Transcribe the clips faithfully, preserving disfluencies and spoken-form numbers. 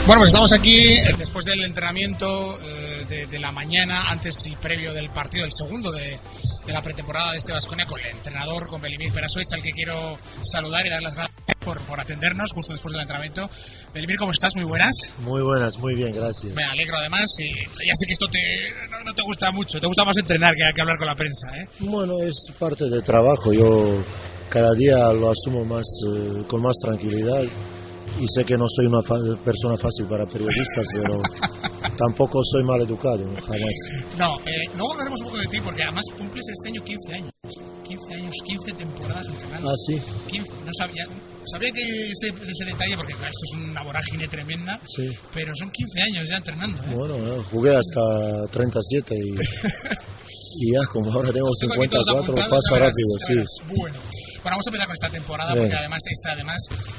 Bueno, pues estamos aquí eh, después del entrenamiento eh, de, de la mañana, antes y previo del partido, el segundo de, de la pretemporada de este Baskonia, con el entrenador, con Velimir Perasovic, al que quiero saludar y dar las gracias por, por atendernos justo después del entrenamiento. Velimir, ¿cómo estás? Muy buenas. Muy buenas, muy bien, gracias. Me alegro además, y ya sé que esto te, no, no te gusta mucho, te gusta más entrenar que, que hablar con la prensa, ¿eh? Bueno, es parte del trabajo, yo cada día lo asumo más eh, con más tranquilidad. Y sé que no soy una fa persona fácil para periodistas, pero tampoco soy mal educado, jamás. No, eh, luego hablaremos un poco de ti, porque además cumples este año quince años. quince años, quince temporadas entrenando. Ah, sí. quince, no sabía, sabía que ese, ese detalle, porque claro, esto es una vorágine tremenda, sí. Pero son quince años ya entrenando, ¿eh? Bueno, eh, jugué hasta treinta y siete y, y ya, como ahora tengo cincuenta y cuatro, pasa rápido, sí. Bueno. Bueno, vamos a empezar con esta temporada, porque además esta además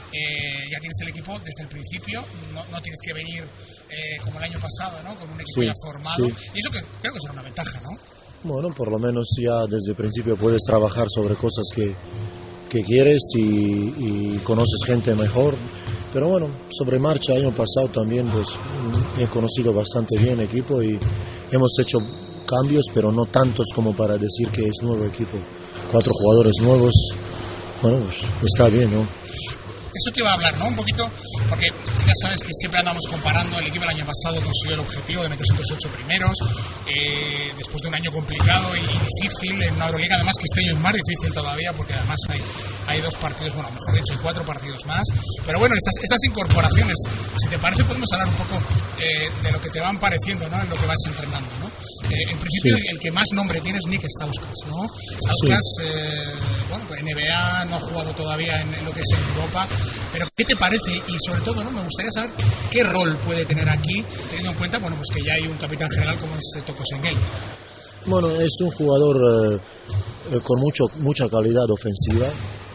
eh, ya tienes el equipo desde el principio, no, no tienes que venir eh, como el año pasado, ¿no? Con un equipo sí, ya formado, sí. Y eso que creo que será una ventaja, ¿no? Bueno, por lo menos ya desde el principio puedes trabajar sobre cosas que, que quieres y, y conoces gente mejor. Pero bueno, sobre marcha, año pasado también pues he conocido bastante bien el equipo y hemos hecho cambios, pero no tantos como para decir que es nuevo equipo. Cuatro jugadores nuevos, bueno, pues está bien, ¿no? Eso te iba a hablar, ¿no? Un poquito, porque ya sabes que siempre andamos comparando. El equipo el año pasado consiguió el objetivo de meterse entre los ocho primeros, eh, después de un año complicado y difícil en una Euroliga, además que este año es más difícil todavía, porque además hay, hay dos partidos, bueno, mejor dicho, hay cuatro partidos más. Pero bueno, estas, estas incorporaciones, si te parece, podemos hablar un poco eh, de lo que te van pareciendo, ¿no? En lo que vas entrenando, ¿no? Eh, en principio, sí. el, el que más nombre tiene es Nick Stauskas, ¿no? Stauskas, sí. eh, bueno, N B A, no ha jugado todavía en, en lo que es en Europa. Pero ¿qué te parece? Y sobre todo, ¿no? Me gustaría saber qué rol puede tener aquí, teniendo en cuenta, bueno, pues que ya hay un capitán general como es Toko Şengel. Bueno, es un jugador eh, con mucho, mucha calidad ofensiva,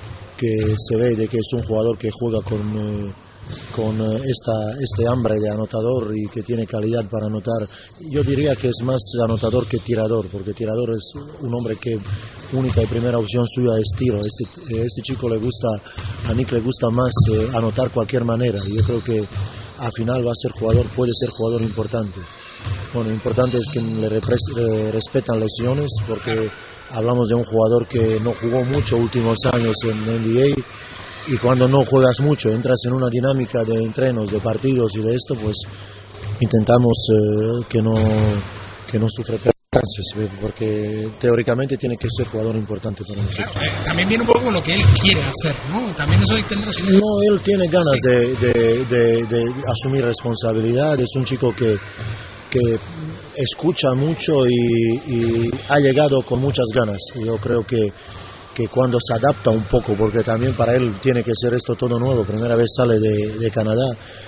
que se ve de que es un jugador que juega con, eh, con esta, este hambre de anotador y que tiene calidad para anotar. Yo diría que es más anotador que tirador, porque tirador es un hombre que única y primera opción suya es tiro. Este, este chico le gusta, a Nick le gusta más eh, anotar cualquier manera, y yo creo que al final va a ser jugador, puede ser jugador importante. Bueno, lo importante es que le, le respetan lesiones, porque hablamos de un jugador que no jugó mucho últimos años en N B A, y cuando no juegas mucho, entras en una dinámica de entrenos, de partidos y de esto, pues intentamos eh, que no que no sufre percances, porque teóricamente tiene que ser jugador importante para nosotros. Claro, eh, también viene un poco lo que él quiere hacer, ¿no? También eso tendrá... No, él tiene ganas sí. de, de, de, de asumir responsabilidad, es un chico que, que escucha mucho y, y ha llegado con muchas ganas. Yo creo que que cuando se adapta un poco, porque también para él tiene que ser esto todo nuevo, primera vez sale de, de Canadá,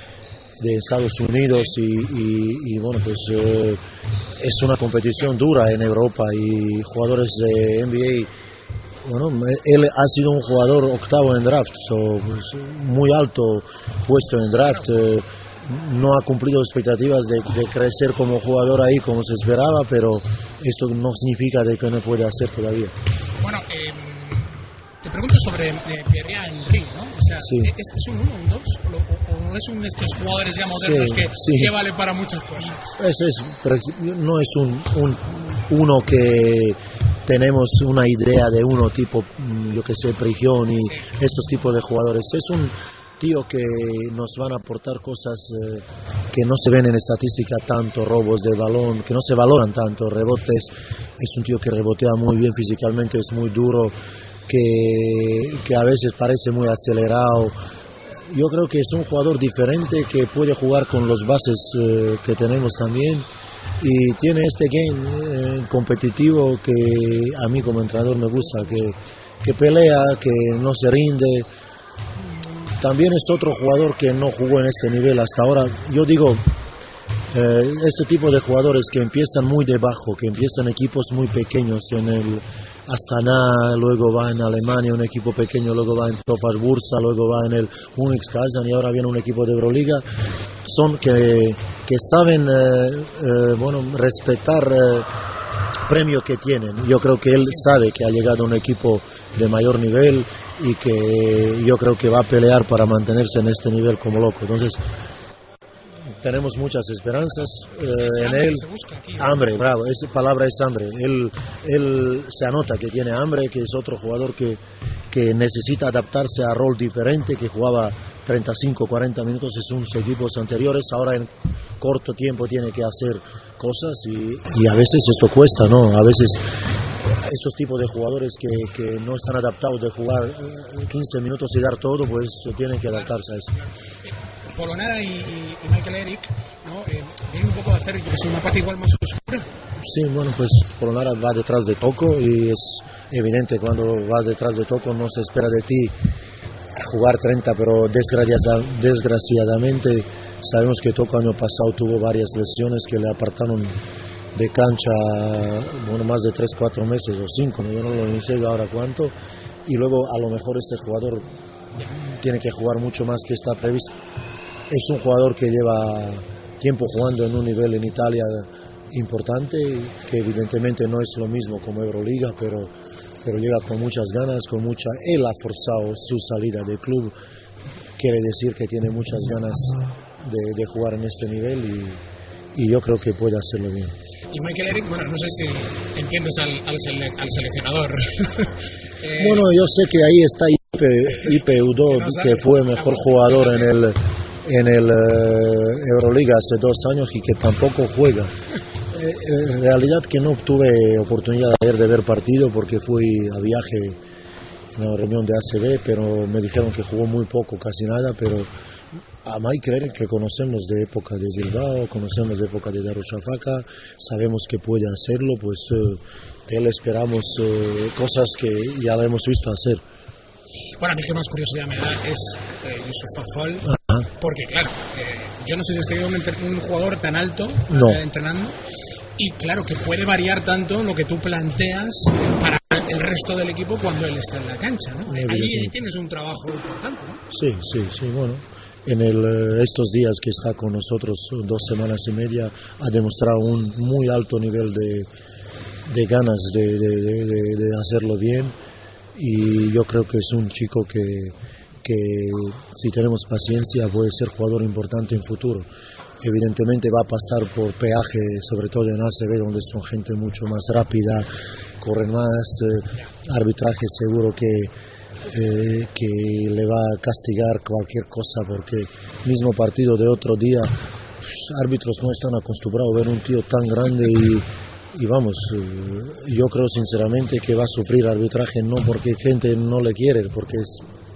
de Estados Unidos, y, y, y bueno, pues eh, es una competición dura en Europa, y jugadores de N B A, bueno, él ha sido un jugador octavo en draft, so, pues, muy alto puesto en draft, eh, no ha cumplido expectativas de, de crecer como jugador ahí como se esperaba, pero esto no significa de que no puede hacer todavía. Bueno, eh... te pregunto sobre eh, Pierre Henry, ¿no? O sea, sí. ¿es, ¿es un uno, un dos? ¿O, o es uno de estos jugadores ya modernos sí, que, sí. que vale para muchas cosas? Es, es, no es un, un uno que tenemos una idea de uno tipo, yo que sé, Prigioni, sí. estos tipos de jugadores. Es un tío que nos van a aportar cosas eh, que no se ven en estadística tanto, robos de balón, que no se valoran tanto, rebotes. Es un tío que rebotea muy bien físicamente, es muy duro, que, que a veces parece muy acelerado. Yo creo que es un jugador diferente que puede jugar con los bases eh, que tenemos también, y tiene este game eh, competitivo que a mí como entrenador me gusta, que, que pelea, que no se rinde. También es otro jugador que no jugó en este nivel hasta ahora. Yo digo, eh, este tipo de jugadores que empiezan muy debajo, que empiezan equipos muy pequeños en el Astana, luego va en Alemania un equipo pequeño, luego va en Tofaş Bursa, luego va en el Unix Kazan y ahora viene un equipo de Euroliga, son que, que saben eh, eh, bueno, respetar eh, premio que tienen. Yo creo que él sabe que ha llegado a un equipo de mayor nivel y que yo creo que va a pelear para mantenerse en este nivel como loco. Entonces, tenemos muchas esperanzas eh, ese en hambre él. que se busca aquí, ¿no? Hambre, bravo, esa palabra es hambre. Él, él se anota que tiene hambre, que es otro jugador que, que necesita adaptarse a rol diferente, que jugaba treinta y cinco, cuarenta minutos en sus equipos anteriores, ahora en corto tiempo tiene que hacer cosas y, y a veces esto cuesta, ¿no? A veces estos tipos de jugadores que, que no están adaptados de jugar quince minutos y dar todo, pues tienen que adaptarse a eso. Polonara y, y Michael Eric, ¿no? Eh, vienen un poco de hacer que una parte igual más oscura. Sí, bueno, pues Polonara va detrás de Toko y es evidente cuando vas detrás de Toko no se espera de ti a jugar treinta, pero desgraciada, desgraciadamente sabemos que Toko año pasado tuvo varias lesiones que le apartaron de cancha, bueno, más de tres, cuatro meses o cinco, ¿no? Yo no lo sé ahora cuánto, y luego a lo mejor este jugador tiene que jugar mucho más que está previsto. Es un jugador que lleva tiempo jugando en un nivel en Italia importante, que evidentemente no es lo mismo como Euroliga, pero, pero llega con muchas ganas, con mucha, él ha forzado su salida del club, quiere decir que tiene muchas ganas de, de jugar en este nivel y, y yo creo que puede hacerlo bien. Y Michael Eric, bueno, no sé si entiendes al, al, sele, al seleccionador. eh, bueno, yo sé que ahí está Ipe, Ipe Udo, que fue mejor jugador en el en el uh, Euroliga hace dos años y que tampoco juega. Eh, en realidad que no tuve oportunidad de ver, de ver partido porque fui a viaje en una reunión de A C B, pero me dijeron que jugó muy poco, casi nada, pero a Michael Eric que conocemos de época de Bilbao, conocemos de época de Darüşşafaka, sabemos que puede hacerlo, pues uh, de él esperamos uh, cosas que ya lo hemos visto hacer. Bueno, a mí que más curiosidad me da es eh, Yusuf Afol, porque claro, eh, yo no sé si estoy viendo un, un jugador tan alto no. eh, entrenando, y claro que puede variar tanto lo que tú planteas para el resto del equipo cuando él está en la cancha, ¿no? Ahí tienes un trabajo importante, ¿no? Sí, sí, sí, bueno. En el, estos días que está con nosotros, dos semanas y media, ha demostrado un muy alto nivel de, de ganas de, de, de, de hacerlo bien. Y yo creo que es un chico que, que si tenemos paciencia puede ser jugador importante en futuro. Evidentemente va a pasar por peaje, sobre todo en A C B, donde son gente mucho más rápida, corren más, eh, arbitraje seguro que, eh, que le va a castigar cualquier cosa, porque mismo partido de otro día, pues, árbitros no están acostumbrados a ver un tío tan grande y Y vamos, yo creo sinceramente que va a sufrir arbitraje no porque gente no le quiere, porque es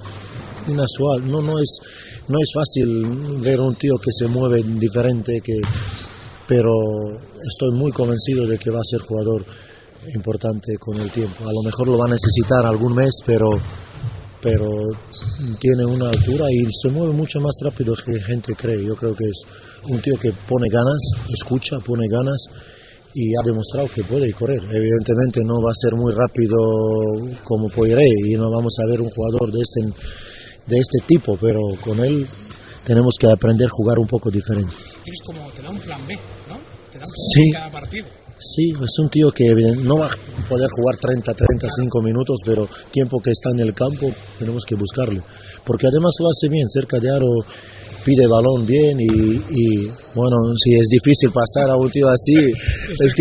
inusual, no, no, es, no es fácil ver un tío que se mueve diferente, que, pero estoy muy convencido de que va a ser jugador importante con el tiempo. A lo mejor lo va a necesitar algún mes, pero, pero tiene una altura y se mueve mucho más rápido que gente cree. Yo creo que es un tío que pone ganas, escucha, pone ganas, y ha demostrado que puede correr. Evidentemente no va a ser muy rápido como Poiré y no vamos a ver un jugador de este, de este tipo, pero con él tenemos que aprender a jugar un poco diferente. Tienes como, te da un plan B, ¿no? Te da un plan sí. B cada partido. Sí, es un tío que no va a poder jugar treinta, treinta y cinco minutos, pero tiempo que está en el campo tenemos que buscarle. Porque además lo hace bien, cerca de aro, pide balón bien y, y bueno, si es difícil pasar a un tío así, es que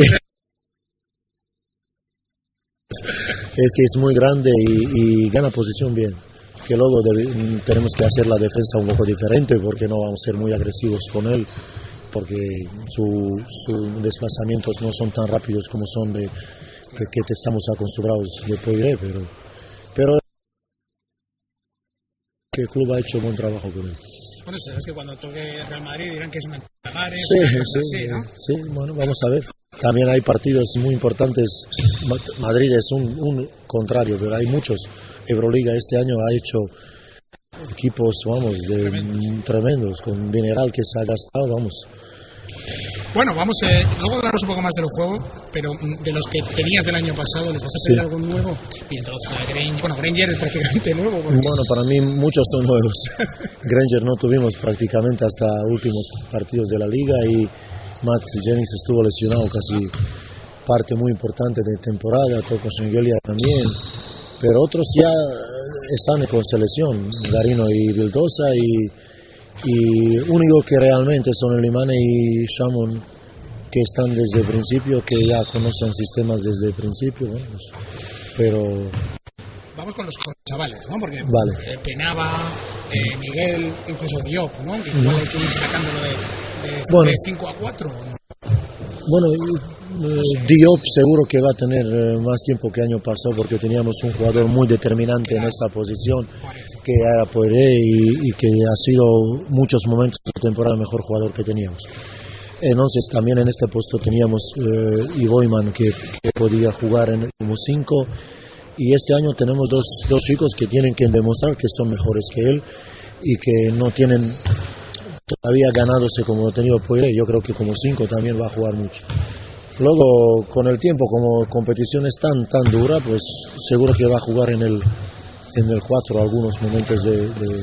es que es muy grande y, y gana posición bien. Que luego debe, tenemos que hacer la defensa un poco diferente porque no vamos a ser muy agresivos con él, porque sus su desplazamientos no son tan rápidos como son de, de que te estamos acostumbrados de Poiré, pero, pero que el club ha hecho buen trabajo con él. Bueno, sabes que cuando toque Real Madrid dirán que es una Tavares, sí, una sí, así, ¿no? Sí, bueno, vamos a ver. También hay partidos muy importantes. Madrid es un, un contrario, pero hay muchos. Euroliga este año ha hecho equipos, vamos, de, tremendos. tremendos, con dineral que se ha gastado, vamos. Bueno, vamos, eh, luego hablamos un poco más de los juegos, pero de los que tenías del año pasado, ¿les vas a pedir sí. algo nuevo? Pildoza, Granger, bueno, Granger es prácticamente nuevo. Porque... Bueno, para mí muchos son nuevos. Granger no tuvimos prácticamente hasta últimos partidos de la liga y Matt Jennings estuvo lesionado casi parte muy importante de temporada, Toko Shengelia también, pero otros ya están con selección, Garino y Vildosa, y y único que realmente son Elimane y Shamon, que están desde el principio, que ya conocen sistemas desde el principio, ¿no? Pero vamos con los chavales, ¿no? Porque vale. eh, Penava, eh, Miguel, incluso Diop, ¿no? Que igual hay que ir sacándolo de, de, bueno, de cinco a cuatro, ¿no? Bueno, eh, Diop seguro que va a tener eh, más tiempo que año pasado, porque teníamos un jugador muy determinante en esta posición, que era Poiré, y, y que ha sido muchos momentos de temporada el mejor jugador que teníamos. Entonces también en este puesto teníamos eh, Ivoiman, que, que podía jugar en, como cinco, y este año tenemos dos, dos chicos que tienen que demostrar que son mejores que él y que no tienen todavía ganándose como ha tenido Poiré. Yo creo que como cinco también va a jugar mucho. Luego, con el tiempo, como competición es tan tan dura, pues seguro que va a jugar en el en el cuatro algunos momentos de, de...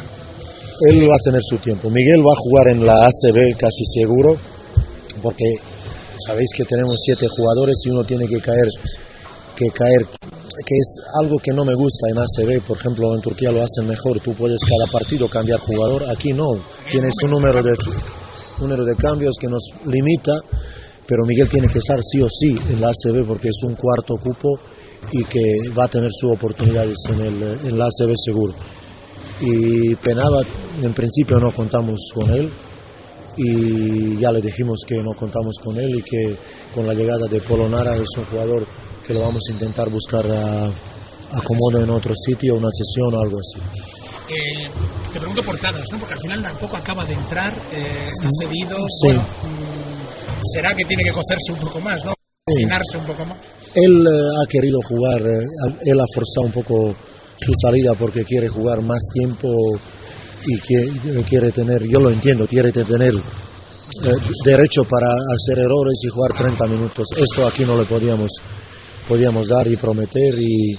Él va a tener su tiempo. Miguel va a jugar en la A C B casi seguro, porque sabéis que tenemos siete jugadores y uno tiene que caer, que caer, que es algo que no me gusta en A C B. Por ejemplo, en Turquía lo hacen mejor, tú puedes cada partido cambiar jugador, aquí no, tienes un número de, un número de cambios que nos limita, pero Miguel tiene que estar sí o sí en la A C B porque es un cuarto cupo y que va a tener sus oportunidades en, el, en la A C B seguro. Y Penava, en principio no contamos con él, y ya le dijimos que no contamos con él y que con la llegada de Polonara es un jugador que lo vamos a intentar buscar a, acomodo en otro sitio, una sesión o algo así. Eh, te pregunto por Tadas, ¿no? Porque al final tampoco acaba de entrar, eh, está cedido. Sí. Bueno, será que tiene que cocerse un poco más, ¿no? Cocinarse un poco más. Él eh, ha querido jugar, eh, él ha forzado un poco su salida porque quiere jugar más tiempo y que, quiere tener, yo lo entiendo, quiere tener eh, derecho para hacer errores y jugar treinta minutos. Esto aquí no le podíamos, podíamos dar y prometer, y,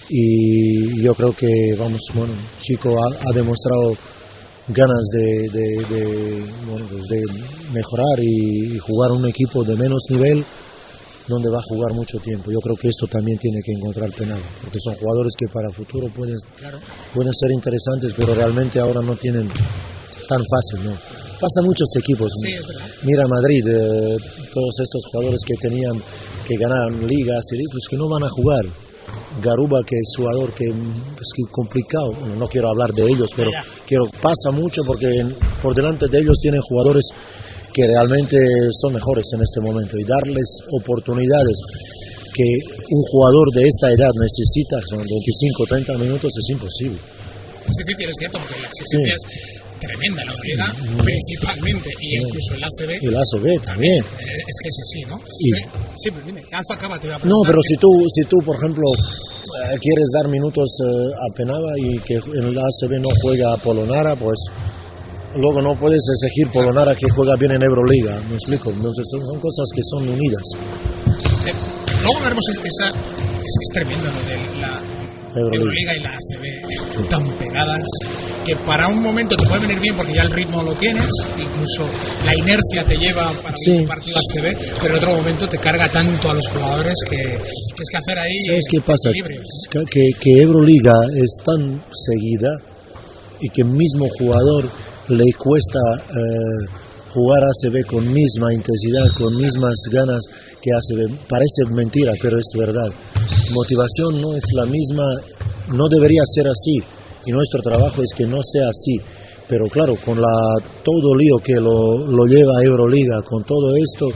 y yo creo que, vamos, bueno, Chico ha, ha demostrado ganas de, de, de, bueno, de mejorar y, y jugar un equipo de menos nivel donde va a jugar mucho tiempo. Yo creo que esto también tiene que encontrar Penava, porque son jugadores que para el futuro pueden, claro, pueden ser interesantes, pero realmente ahora no tienen tan fácil, ¿no? Pasa muchos equipos. Sí, mira Madrid, eh, todos estos jugadores que tenían que ganar ligas y pues que no van a jugar. Garuba, que es jugador que es que complicado, bueno, no quiero hablar de ellos, pero quiero, pasa mucho porque por delante de ellos tienen jugadores que realmente son mejores en este momento, y darles oportunidades que un jugador de esta edad necesita, son veinticinco, treinta minutos, es imposible. Es difícil, es cierto, porque la exigencia sí. es tremenda, la Liga mm. principalmente, y sí. incluso el A C B. El A C B también. Eh, es que es así, ¿no? Sí, sí, pero dime, Alfa acaba te va a No, pero si tú, si tú por ejemplo, eh, quieres dar minutos eh, a Penava y que en el A C B no juega a Polonara, pues luego no puedes exigir Polonara que juega bien en Euroliga, ¿me explico? Entonces son, son cosas que son unidas. Eh, luego veremos esa, es, es tremendo lo de la Euroliga. Euroliga y la A C B sí. tan pegadas que para un momento te puede venir bien porque ya el ritmo lo tienes, incluso la inercia te lleva para sí. un partido A C B, pero en otro momento te carga tanto a los jugadores que tienes que hacer ahí. ¿Sabes qué pasa? Que, que Euroliga es tan seguida y que el mismo jugador le cuesta eh, jugar A C B con misma intensidad, con mismas ganas que A C B. Parece mentira, pero es verdad. Motivación no es la misma, no debería ser así, y nuestro trabajo es que no sea así. Pero claro, con la todo lío que lo, lo lleva a Euroliga, con todo esto,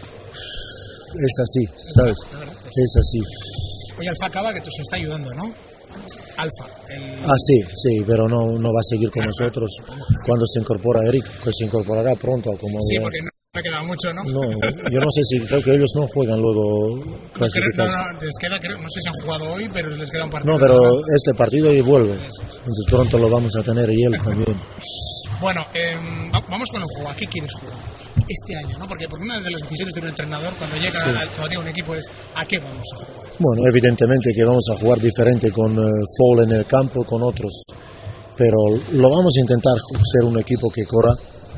es así, ¿sabes? Es así. Oye, Alfa acaba que te se está ayudando, ¿no? Alfa. El... Ah, sí, sí, pero no, no va a seguir con nosotros cuando se incorpora Eric, que se incorporará pronto. Como sí, de... porque no me queda mucho, ¿no? No, yo no sé si, creo que ellos no juegan luego clasificados. No, no, les queda, creo, no sé si han jugado hoy, pero les queda un partido. No, pero este partido y vuelve, entonces pronto lo vamos a tener, y él también. Bueno, eh, vamos con el juego. ¿A qué quieres jugar este año? ¿No? Porque, porque una de las decisiones de un entrenador cuando llega sí. a, cuando llega un equipo es ¿a qué vamos a jugar? Bueno, evidentemente que vamos a jugar diferente con uh, Fall en el campo, con otros, pero lo vamos a intentar ser un equipo que corra,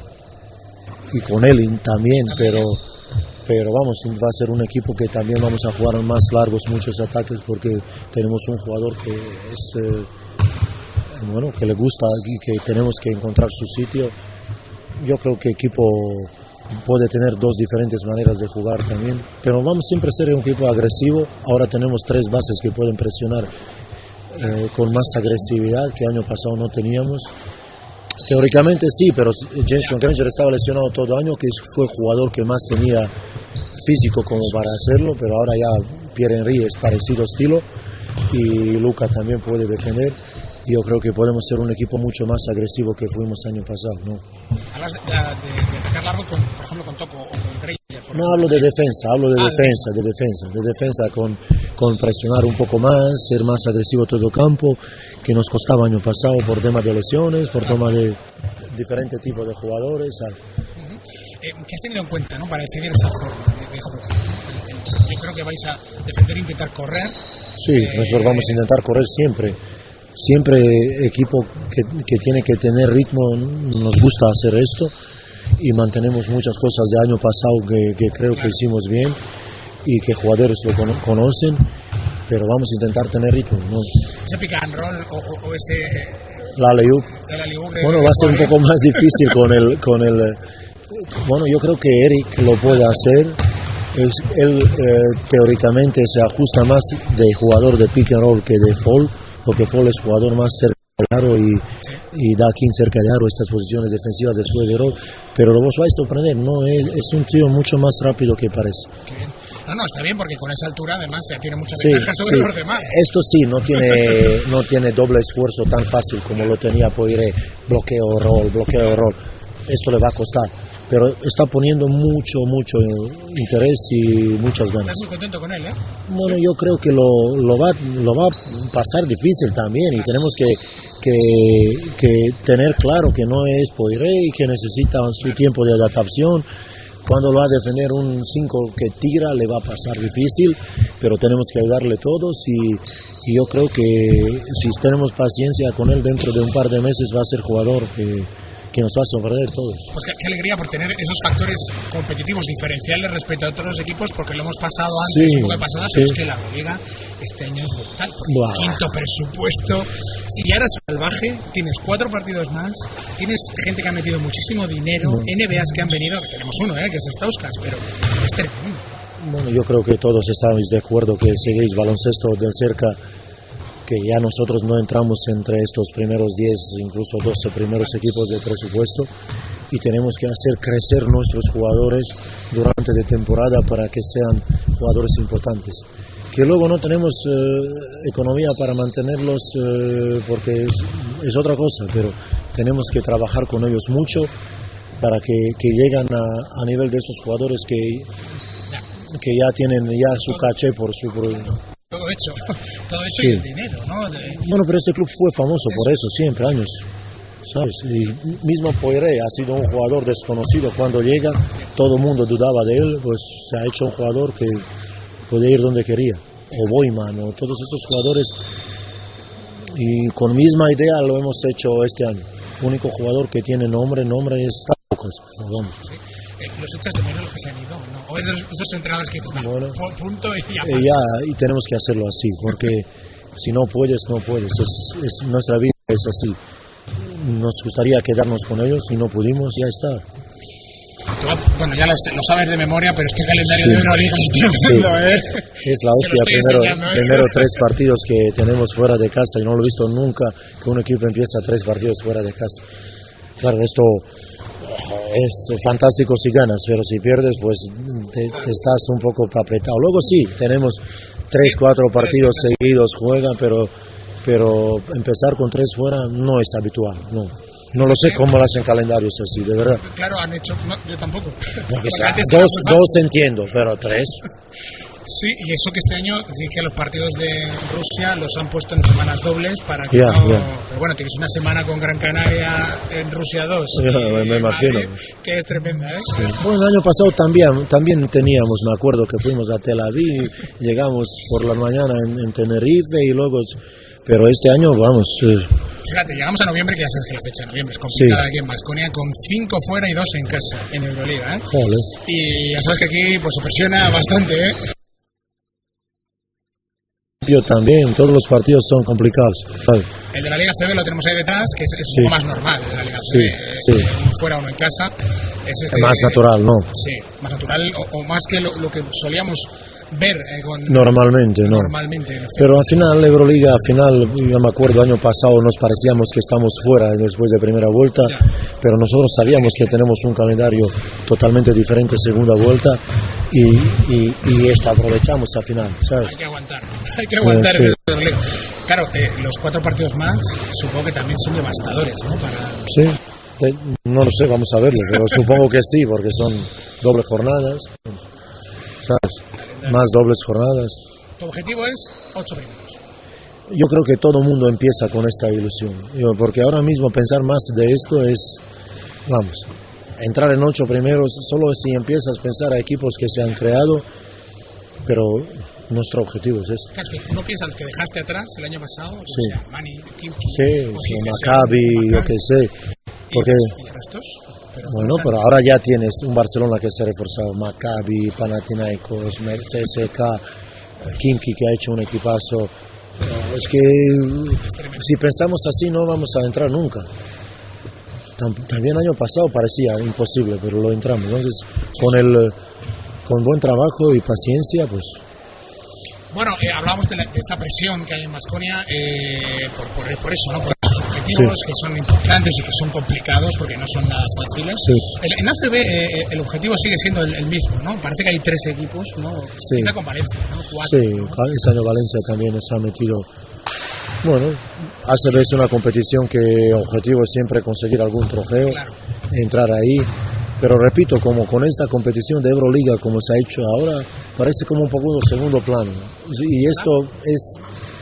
y con él también, pero pero vamos, va a ser un equipo que también vamos a jugar más largos, muchos ataques, porque tenemos un jugador que es eh, bueno, que le gusta y que tenemos que encontrar su sitio. Yo creo que el equipo puede tener dos diferentes maneras de jugar también, pero vamos siempre a ser un equipo agresivo. Ahora tenemos tres bases que pueden presionar eh, con más agresividad que el año pasado no teníamos. Teóricamente sí, pero Jason Granger estaba lesionado todo el año, que fue el jugador que más tenía físico como para hacerlo, pero ahora ya Pierre-Henry es parecido estilo y Luka también puede defender. Y yo creo que podemos ser un equipo mucho más agresivo que fuimos el año pasado, ¿no? Hablas de, de, de atacar largo, con, por ejemplo, con Toko o con Granger. No hablo de defensa, hablo de ah, defensa, de defensa, de defensa con, con presionar un poco más, ser más agresivo todo el campo, que nos costaba el año pasado por temas de lesiones, por temas de diferentes tipos de jugadores. Uh-huh. eh, ¿Qué has tenido en cuenta, ¿no?, para decidir esa forma de, de jugar? Yo creo que vais a defender e intentar correr. Sí, eh, nosotros vamos a intentar correr siempre. Siempre equipo que, que tiene que tener ritmo, nos gusta hacer esto y mantenemos muchas cosas del año pasado que, que creo que hicimos bien y que jugadores lo conocen, pero vamos a intentar tener ritmo, ¿no? ¿Ese pick and roll o, o, o ese... La alley-oop. Bueno, va a ser un poco más difícil con el... Con el bueno, yo creo que Eric lo puede hacer. Es, él eh, teóricamente se ajusta más de jugador de pick and roll que de fall, porque Fall es jugador más cerca del aro y, sí. y da aquí cerca del aro estas posiciones defensivas después de roll, pero lo vos vais a sorprender, no es, es un tío mucho más rápido que parece. Qué bien. No, no, está bien porque con esa altura además ya tiene mucha ventaja sí, sobre sí. los demás. Esto sí, no tiene no tiene doble esfuerzo tan fácil como lo tenía Poiré, bloqueo, roll, bloqueo, roll. Esto le va a costar, pero está poniendo mucho, mucho interés y muchas ganas. ¿Estás muy contento con él, eh? Bueno, yo creo que lo, lo, va, lo va a pasar difícil también y tenemos que, que, que tener claro que no es Poiré y que necesita su tiempo de adaptación. Cuando lo va a defender un cinco que tira le va a pasar difícil, pero tenemos que ayudarle todos y, y yo creo que si tenemos paciencia con él dentro de un par de meses va a ser jugador que... que nos va a sorprender todos. Pues qué, qué alegría por tener esos factores competitivos diferenciales respecto a otros equipos, porque lo hemos pasado antes, sí, un poco de pasada, sí. Pero es que la Liga este año es brutal. Quinto presupuesto. Si ya eras salvaje, tienes cuatro partidos más, tienes gente que ha metido muchísimo dinero, no. N B As que han venido, que tenemos uno, ¿eh?, que es Stauskas, pero es tremendo. Bueno, yo creo que todos estáis de acuerdo que seguís baloncesto de cerca, que ya nosotros no entramos entre estos primeros diez, incluso doce primeros equipos de presupuesto y tenemos que hacer crecer nuestros jugadores durante la temporada para que sean jugadores importantes. Que luego no tenemos eh, economía para mantenerlos eh, porque es, es otra cosa, pero tenemos que trabajar con ellos mucho para que, que lleguen a, a nivel de esos jugadores que, que ya tienen ya su caché por su... Por, Todo hecho, todo hecho sí. Y el dinero, ¿no? De... Bueno, pero este club fue famoso eso. Por eso, siempre, años, ¿sabes? Y mismo Poiré ha sido un jugador desconocido. Cuando llega, todo el mundo dudaba de él, pues se ha hecho un jugador que puede ir donde quería. O Boyman, o todos estos jugadores. Y con misma idea lo hemos hecho este año. El único jugador que tiene nombre, nombre es Taucas. Vamos. Sí. Eh, los echas de menos los que se han ido, ¿no? O esos, esos entrenadores que dicen, bueno, punto y ya, eh, ya. Y tenemos que hacerlo así, porque si no puedes, no puedes. Es, es, nuestra vida es así. Nos gustaría quedarnos con ellos y no pudimos, ya está. Bueno, ya lo, lo sabes de memoria, pero este calendario sí. de Euroliga es tremendo, sí. ¿eh? Es la hostia. Primero, ¿eh? primero tres partidos que tenemos fuera de casa y no lo he visto nunca que un equipo empieza tres partidos fuera de casa. Claro, esto es fantástico si ganas, pero si pierdes, pues te, te estás un poco apretado. Luego sí, tenemos tres, cuatro partidos seguidos, juegan, pero, pero empezar con tres fuera no es habitual, no. No lo sé cómo lo hacen calendarios así, de verdad. Claro, han hecho, no, yo tampoco. No, o sea, dos, dos entiendo, pero tres... Sí, y eso que este año sí que los partidos de Rusia los han puesto en semanas dobles para que yeah, no... Yeah. Pero bueno, tienes una semana con Gran Canaria en Rusia dos. Yeah, me imagino. Madrid, que es tremenda, ¿eh? Sí. Bueno, el año pasado también, también teníamos, me acuerdo que fuimos a Tel Aviv, llegamos por la mañana en, en Tenerife y luego... Pero este año, vamos... Eh, Fíjate, llegamos a noviembre, que ya sabes que la fecha de noviembre es complicada sí. Aquí en Baskonia, con cinco fuera y dos en casa, en Euroliga, ¿eh? Joder. Y ya sabes que aquí pues se presiona bastante, ¿eh? También, todos los partidos son complicados, ¿sabes? El de la Liga C B lo tenemos ahí detrás, que es, es sí. un poco más normal, de la Liga C B, sí, sí. Eh, fuera uno en casa. Es este, más natural, ¿no? Sí, más natural, o, o más que lo, lo que solíamos ver eh, con, normalmente, ¿no? Normalmente. No. Pero al final, la Euroliga, al final, yo me acuerdo, año pasado nos parecíamos que estamos fuera después de primera vuelta, ya. Pero nosotros sabíamos que tenemos un calendario totalmente diferente segunda vuelta y, y, y esto aprovechamos al final, ¿sabes? Hay que aguantar, hay que aguantar. Eh, sí. el Claro, eh, los cuatro partidos más supongo que también son devastadores, ¿no? Para... Sí, eh, no lo sé, vamos a verlo, pero supongo que sí, porque son dobles jornadas, ¿sabes? Más dobles jornadas. Tu objetivo es ocho primeros. Yo creo que todo el mundo empieza con esta ilusión, porque ahora mismo pensar más de esto es, vamos, entrar en ocho primeros, solo si empiezas a pensar a equipos que se han creado, pero nuestro objetivo es eso. Claro, ¿no piensas que dejaste atrás el año pasado? O sí. sea, Mani, Kimki, sí, o Maccabi, yo qué sé. Porque, ¿Y los restos? Pero bueno, pero ahora ya tienes un Barcelona que se ha reforzado, Maccabi, Panathinaikos, C S K, Kimki que ha hecho un equipazo. Es que si pensamos así no vamos a entrar nunca. También el año pasado parecía imposible, pero lo entramos. Entonces, con el con buen trabajo y paciencia, pues... Bueno, eh, hablábamos de, la, de esta presión que hay en Baskonia eh, por, por, por eso, ¿no? Por los objetivos sí. que son importantes y que son complicados porque no son nada fáciles. Sí. El, en A C B eh, el objetivo sigue siendo el, el mismo, ¿no? Parece que hay tres equipos, ¿no? Sí. Quizá con Valencia, ¿no? Cuatro, sí, ¿no? Este año Valencia también nos ha metido... Bueno, A C B es una competición que el objetivo es siempre conseguir algún trofeo, claro. entrar ahí. Pero repito, como con esta competición de Euroliga, como se ha hecho ahora, parece como un poco un segundo plano. Y esto es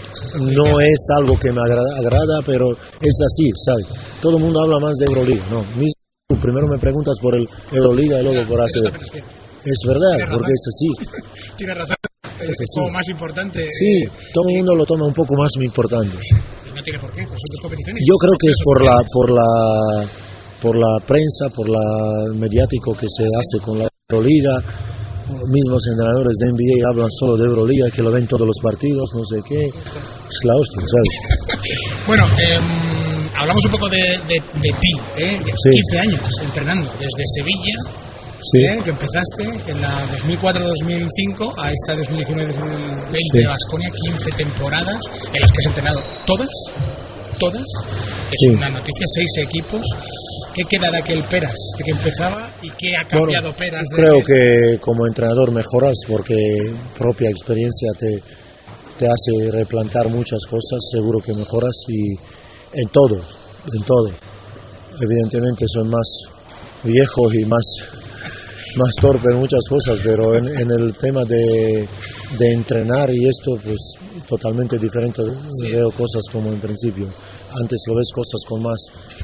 no es algo que me agrada, agrada, pero es así, ¿sabes? Todo el mundo habla más de Euroliga, ¿no? Primero me preguntas por el Euroliga y luego por A C B. Es verdad, porque es así. Tienes razón. Es, es como más importante. Sí, todo el mundo lo toma un poco más importante. No tiene por qué, pues son dos competiciones. Yo creo que es por la... por la por la prensa, por la mediático que se hace con la Euroliga. Mismos entrenadores de N B A hablan solo de Euroliga, que lo ven todos los partidos, no sé qué. Es la hostia, ¿sabes? Bueno, eh, hablamos un poco de, de, de ti, ¿eh? Sí. quince años entrenando, desde Sevilla, sí. ¿eh? que empezaste en la dos mil cuatro dos mil cinco a esta dos mil diecinueve dos mil veinte de Baskonia, quince temporadas en las que has entrenado todas. todas, es sí. una noticia, seis equipos. ¿Qué queda de aquel Peras, de que empezaba y qué ha cambiado bueno, Peras? De creo que... que como entrenador mejoras porque propia experiencia te, te hace replantar muchas cosas, seguro que mejoras y en todo, en todo. Evidentemente soy más viejo y más, más torpe en muchas cosas, pero en, en el tema de, de entrenar y esto, pues totalmente diferente. Sí. Veo cosas como en principio. Antes lo ves cosas con más,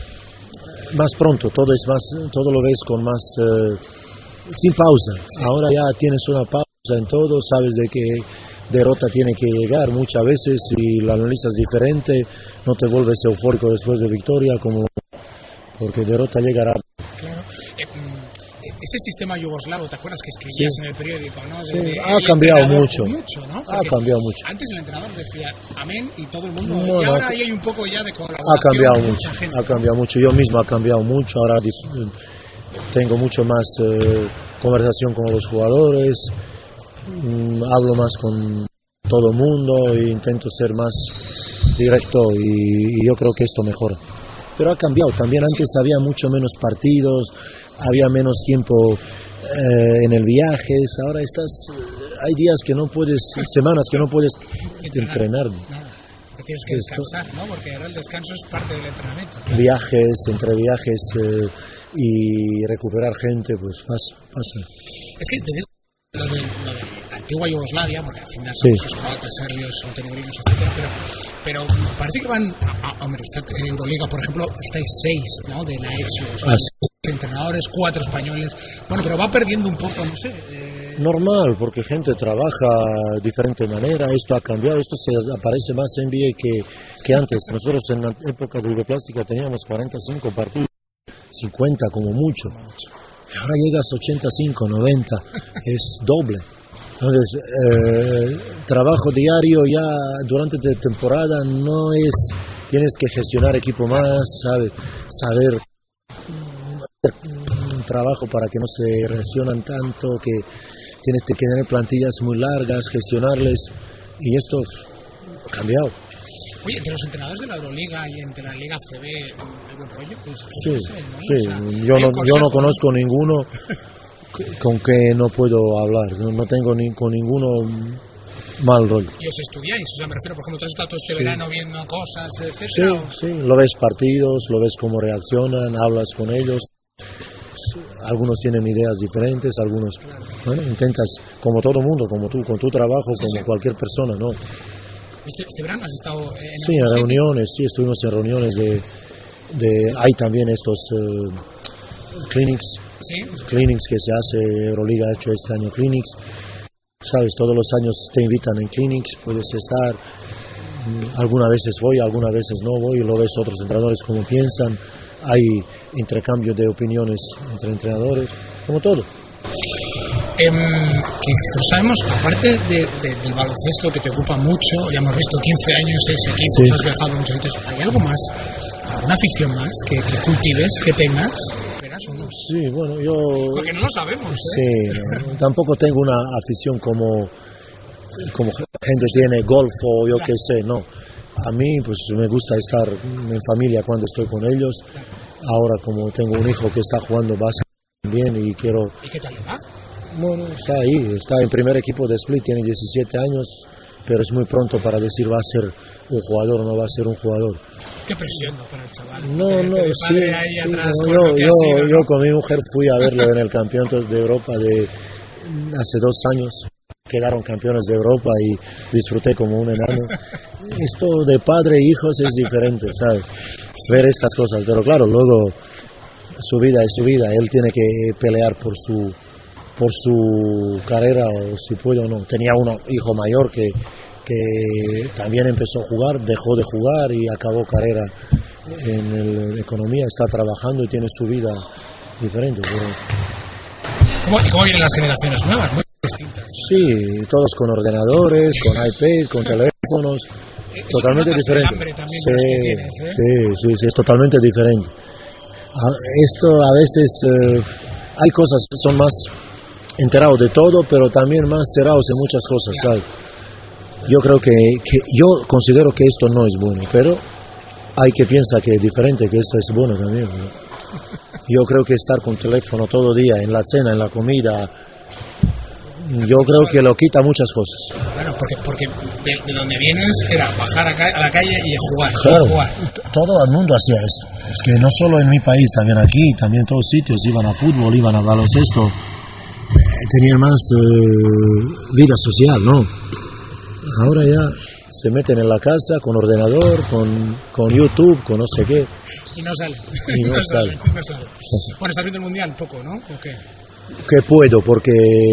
más pronto. Todo es más, todo lo ves con más, eh, sin pausa. Sí. Ahora ya tienes una pausa en todo. Sabes de qué derrota tiene que llegar muchas veces y la analizas diferente. No te vuelves eufórico después de victoria, como porque derrota llegará. Claro. Eh, Ese sistema yugoslavo, ¿te acuerdas que escribías sí. en el periódico? ¿no? De, sí, de, ha cambiado mucho. mucho ¿no? Ha cambiado mucho. Antes el entrenador decía amén y todo el mundo. Bueno, y ahora ahí hay un poco ya de colaboración. Ha cambiado mucho. Gente. Ha cambiado mucho. Yo mismo ha cambiado mucho. Ahora tengo mucho más eh, conversación con los jugadores. Mm, hablo más con todo el mundo e intento ser más directo y, y yo creo que esto mejora. Pero ha cambiado. También antes sí. había mucho menos partidos. Había menos tiempo eh, en el viaje, ahora estás, hay días que no puedes, semanas que no puedes entrenar. No, tienes que descansar, ¿no? Porque ahora el descanso es parte del entrenamiento. Viajes, entre viajes eh, y recuperar gente, pues pasa, pasa. Es que te digo, lo de, lo de la antigua Yugoslavia, porque al final son sí. croatas, serbios, montenegrinos, etcétera, pero, pero parece que van, a, a, hombre, está en Euroliga, por ejemplo, estáis seis, ¿no? De la ex Yugoslavia. Ah, entrenadores, cuatro españoles, bueno, pero va perdiendo un poco, no sé. Eh... Normal, porque gente trabaja de diferente manera, esto ha cambiado, esto se aparece más en N B A que, que antes. Nosotros en la época de Europlástica teníamos cuarenta y cinco partidos, cincuenta como mucho. Ahora llegas a ochenta y cinco, noventa, es doble. Entonces, eh, trabajo diario ya durante la temporada no es, tienes que gestionar equipo más, ¿sabes? Saber un trabajo para que no se reaccionan tanto, que tienes que tener plantillas muy largas, gestionarles, y esto ha cambiado. Oye, entre los entrenadores de la Euroliga y entre la Liga C B, ¿hay buen rollo? Pues, sí, no sé, ¿no? sí. O sea, yo, no, yo no consejo, conozco ninguno con que no puedo hablar, no, no tengo ni con ninguno mal rollo. ¿Y os estudiáis? O sea, me refiero, por ejemplo, tú has estado todo este Sí. verano viendo cosas, etcétera. Sí, ¿o? sí, lo ves partidos, lo ves cómo reaccionan, hablas con ellos. Algunos tienen ideas diferentes, algunos, bueno, intentas, como todo mundo, como tú, con tu trabajo, Sí, como sí. cualquier persona, ¿no? ¿Este, este verano has estado en Sí, en algún sitio? reuniones, sí, estuvimos en reuniones de, de hay también estos eh, clinics, Sí, clinics que se hace, Euroliga ha hecho este año clinics, sabes, todos los años te invitan en clinics, puedes estar, mm, algunas veces voy, algunas veces no voy, lo ves otros entrenadores cómo piensan, hay intercambio de opiniones entre entrenadores, como todo. Eh, que no sabemos, aparte de, de, del baloncesto que te ocupa mucho, ya hemos visto quince años ese equipo, Sí. has viajado a muchos sitios, ¿hay algo más, alguna afición más que, que cultives, que tengas? ¿Verás o no? Sí, bueno, yo... Porque no lo sabemos, ¿eh? Sí, no, tampoco tengo una afición como, como gente tiene golf o yo qué sé, no. A mí pues me gusta estar en familia cuando estoy con ellos. Ahora como tengo un hijo que está jugando básquet bien y quiero... ¿Y qué tal le va? Bueno, está ahí, está en primer equipo de Split, tiene diecisiete años, pero es muy pronto para decir va a ser un jugador o no va a ser un jugador. Qué presión, ¿no?, para el chaval. No, Tenerte no, de sí, padre ahí sí, atrás no, con yo, lo que yo, ha sido, ¿no? yo con mi mujer fui a verlo en el Campeonato de Europa de hace dos años. Quedaron campeones de Europa y disfruté como un enano. Esto de padre e hijos es diferente, ¿sabes? Ver estas cosas, pero claro, luego su vida es su vida, él tiene que pelear por su por su carrera, o si puede o no. Tenía un hijo mayor que, que también empezó a jugar, dejó de jugar y acabó carrera en el, economía, está trabajando y tiene su vida diferente. Pero... ¿Cómo, ¿Y cómo vienen las generaciones nuevas? Muy distintas. Sí, todos con ordenadores, con iPad, con teléfonos, Eso totalmente notas el diferente. hambre también Sí, de los que tienes, ¿eh? sí, sí, sí, es totalmente diferente. A- Esto a veces eh, hay cosas que son más enterados de todo, pero también más cerrados en muchas cosas, ¿sabes? Yo creo que, que yo considero que esto no es bueno, pero hay que pensar que es diferente, que esto es bueno también, ¿no? Yo creo que estar con teléfono todo el día, en la cena, en la comida, yo creo que lo quita muchas cosas. Claro, porque, porque de, de donde vienes era bajar a, ca- a la calle y jugar. Claro, jugar. t- todo el mundo hacía esto. Es que no solo en mi país, también aquí, también en todos sitios, iban a fútbol, iban a baloncesto, eh, tenían más eh, vida social, ¿no? Ahora ya se meten en la casa con ordenador, con, con YouTube, con no sé qué. Y no sale. Y no sale. no sale. Bueno, ¿estás viendo el Mundial? Poco, ¿no? ¿O qué? Que puedo, porque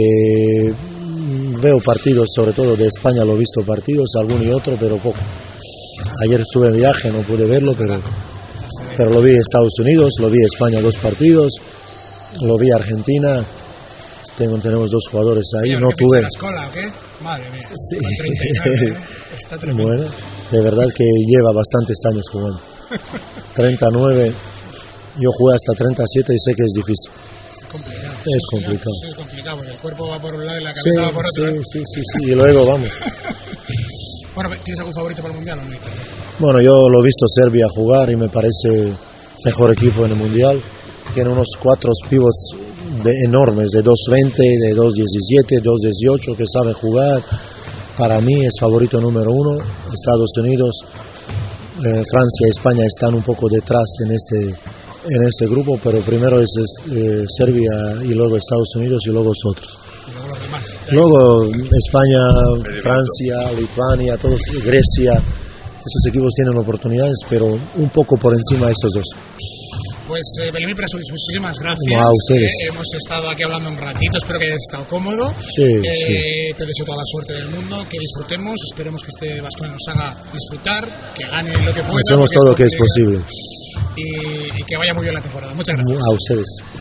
mm, veo partidos, sobre todo de España, lo he visto partidos, alguno y otro, pero poco. Ayer estuve en viaje, no pude verlo, pero, pero lo vi en Estados Unidos, lo vi en España dos partidos, lo vi en Argentina, tengo, tenemos dos jugadores ahí, Mira, no ¿qué tuve... pincha la escola o qué? Madre mía. Sí. Con treinta y nueve, ¿eh? Está tremendo. Bueno, de verdad que lleva bastantes años jugando. treinta y nueve, yo jugué hasta treinta y siete y sé que es difícil. Es complicado. Es Sí, complicado. Sí, es complicado, porque el cuerpo va por un lado y la Sí, cabeza va por otro. sí, ¿eh? sí, sí, sí, y luego vamos. Bueno, ¿tienes algún favorito para el Mundial o no? Bueno, yo lo he visto Serbia jugar y me parece mejor equipo en el Mundial. Tiene unos cuatro pivots de, enormes, de dos veinte, de dos diecisiete, dos dieciocho, que saben jugar. Para mí es favorito número uno. Estados Unidos, eh, Francia y España están un poco detrás en este, en este grupo, pero primero es eh, Serbia y luego Estados Unidos y luego los otros. Y luego los demás. Luego España, Francia, Lituania, todos, Grecia, esos equipos tienen oportunidades, pero un poco por encima de estos dos. Pues, eh, Velimir Prasulis, muchísimas gracias. No, a ustedes. Eh, hemos estado aquí hablando un ratito, espero que hayas estado cómodo. Sí, Eh, sí. Te deseo toda la suerte del mundo, que disfrutemos, esperemos que este Baskonia nos haga disfrutar, que gane lo que pueda. Hacemos porque todo lo que es complicado. posible. Y, y que vaya muy bien la temporada. Muchas gracias. A ustedes.